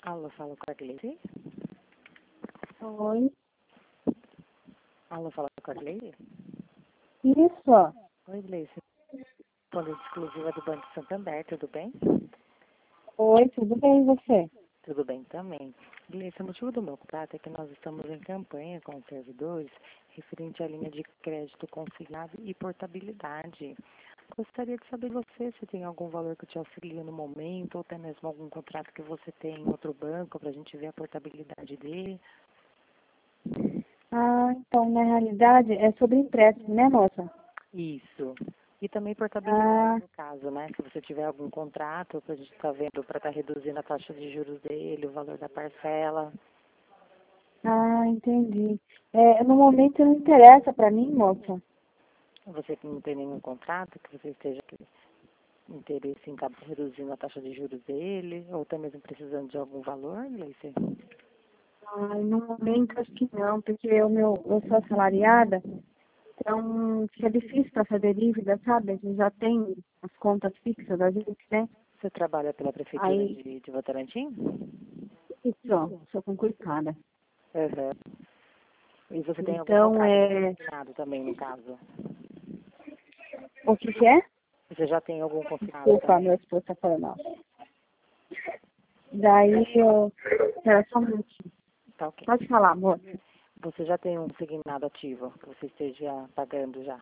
Alô, fala com a Gleice. Oi. Alô, fala com a Gleice. Isso. Oi, Gleice. Folha exclusiva do Banco Santander, tudo bem? Oi, tudo bem e você? Tudo bem também. Gleice, o motivo do meu contato é que nós estamos em campanha com os servidores referente à linha de crédito consignado e portabilidade. Gostaria de saber de você se tem algum valor que te auxilia no momento, ou até mesmo algum contrato que você tem em outro banco para a gente ver a portabilidade dele. Então, na realidade, é sobre empréstimo, né, moça? Isso. E também portabilidade, Ah, no caso, né? Se você tiver algum contrato, para a gente estar vendo, para estar reduzindo a taxa de juros dele, o valor da parcela. entendi. No momento não interessa para mim, moça. Você que não tem nenhum contrato, que você esteja com interesse em estar reduzindo a taxa de juros dele, ou até mesmo precisando de algum valor, Gleice? No momento acho que não, porque eu sou assalariada, então fica difícil para fazer dívida, sabe? A gente já tem as contas fixas da gente, né? Você trabalha pela Prefeitura Aí, de Votorantim? isso, sou concursada. Uhum. E você tem algum Então, contrato já consignado também, no caso? o que que é? Você já tem algum consignado Desculpa, também? meu esposo está falando. Não. Daí eu. Espera só um minutinho. Tá ok. Pode falar, amor. Você já tem um consignado ativo que você esteja pagando já?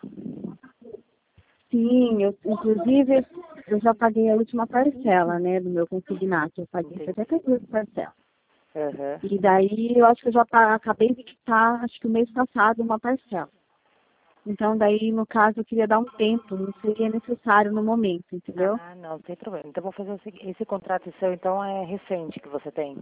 Sim, inclusive, eu já paguei a última parcela, né, do meu consignato. Eu paguei Entendi. 72 parcelas. Uhum. E daí eu acho que eu já acabei de quitar, acho que o mês passado, uma parcela. Então, daí, no caso, eu queria dar um tempo, não seria necessário no momento, entendeu? Ah, não tem problema. Então, vou fazer o seguinte. Esse contrato seu, então, é recente que você tem?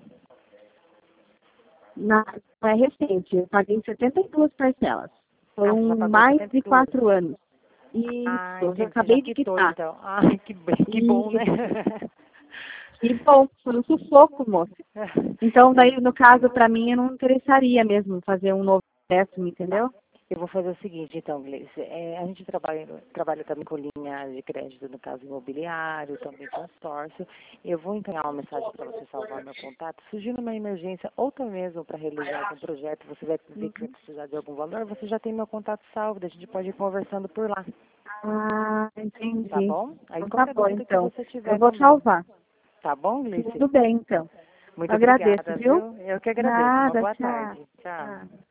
Não é recente, eu paguei 72 parcelas. Ah, você já Foram pagou mais de 72? 4 anos. Isso, Ah, eu já entendi. Você já acabei de quitou, quitar. então. Ah, que bom, né? Isso. E bom, foi um sufoco, moça. Então, daí, no caso, para mim, eu não interessaria mesmo fazer um novo empréstimo, Tá. entendeu? Eu vou fazer o seguinte, então, Gleice. A gente trabalha também com linha de crédito, no caso imobiliário, também consórcio. Eu vou encaminhar uma mensagem para você salvar meu contato. Surgindo uma emergência, ou até mesmo para realizar algum projeto, você vai ver que vai precisar de algum valor, você já tem meu contato salvo, daí a gente pode ir conversando por lá, tá Entendi. bom? Aí Então, tá qualquer bom, dúvida que então. você Eu tiver vou também. salvar. Tá bom, Gleice? Tudo bem, então. Muito Agradeço, obrigada, viu? viu? Eu que agradeço. Uma Nada, boa tchau. tarde. Tchau. Tchau.